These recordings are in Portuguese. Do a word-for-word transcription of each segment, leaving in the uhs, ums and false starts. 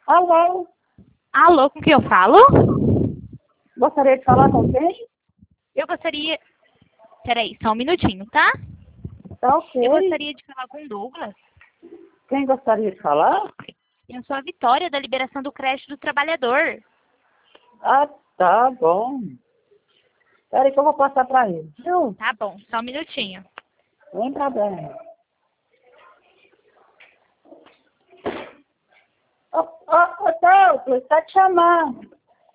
Alô, Alô, com quem eu falo? gostaria de falar com quem? Eu gostaria... Peraí, só um minutinho, tá? Tá ok. Eu gostaria de falar com o Douglas. Quem gostaria de falar? Eu sou a Vitória, da liberação do crédito do trabalhador. Ah, tá bom. Espera aí que eu vou passar para ele, viu? Tá bom, só um minutinho. Sem problema. Ô, ô, ô, Douglas, tá te chamando.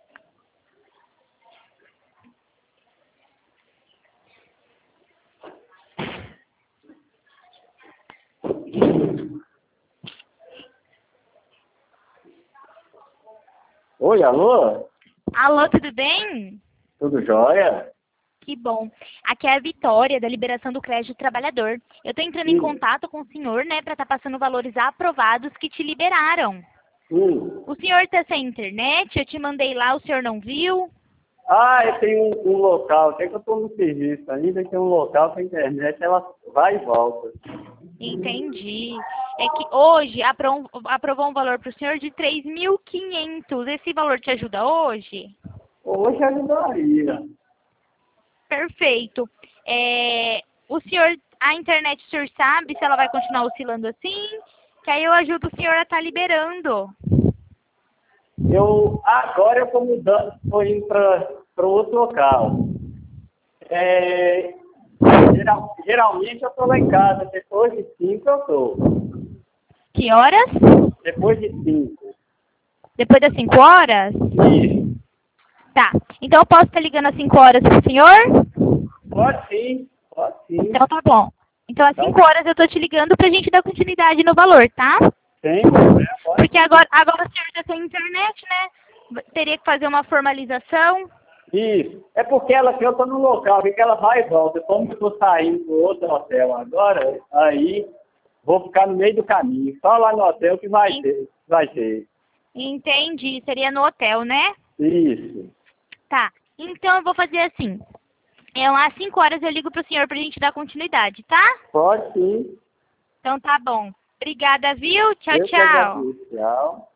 Oi, alô? Alô, tudo bem? Tudo jóia? Que bom. Aqui é a Vitória, da liberação do crédito do trabalhador. Eu tô entrando em Sim. contato com o senhor, né, pra estar passando valores aprovados que te liberaram. Hum. O senhor tá sem internet? Eu te mandei lá, o senhor não viu? Ah, eu tenho um, um local, até que eu estou no serviço ainda, tem um local que a internet ela vai e volta. Entendi. É que hoje apro- aprovou um valor para o senhor de três mil e quinhentos. Esse valor te ajuda hoje? Hoje ajudaria. Perfeito. É, o senhor, a internet, o senhor sabe se ela vai continuar oscilando assim? Que aí eu ajudo o senhor a estar liberando. Eu, agora eu estou mudando, estou indo para outro local. É, geral, geralmente eu estou lá em casa, depois de cinco eu estou. Que horas? Depois de cinco. Depois das cinco horas? Isso. Tá. Então eu posso estar ligando às cinco horas para o senhor? Pode sim, pode sim. Então tá bom. Então às Tá. cinco horas eu tô te ligando pra gente dar continuidade no valor, tá? Sem problema, pode. Porque agora, agora o senhor já tem internet, né? Teria que fazer uma formalização. Isso. É porque ela que eu estou no local, que ela vai e volta. Como eu estou saindo do outro hotel agora, aí vou ficar no meio do caminho. Só lá no hotel que vai Sim. ter. Vai ter. Entendi. Seria no hotel, né? Isso. Tá. Então eu vou fazer assim. É, às cinco horas eu ligo pro senhor pra gente dar continuidade, tá? Pode sim. Então tá bom. Obrigada, viu? Tchau, Eu que tchau. agradeço. Tchau.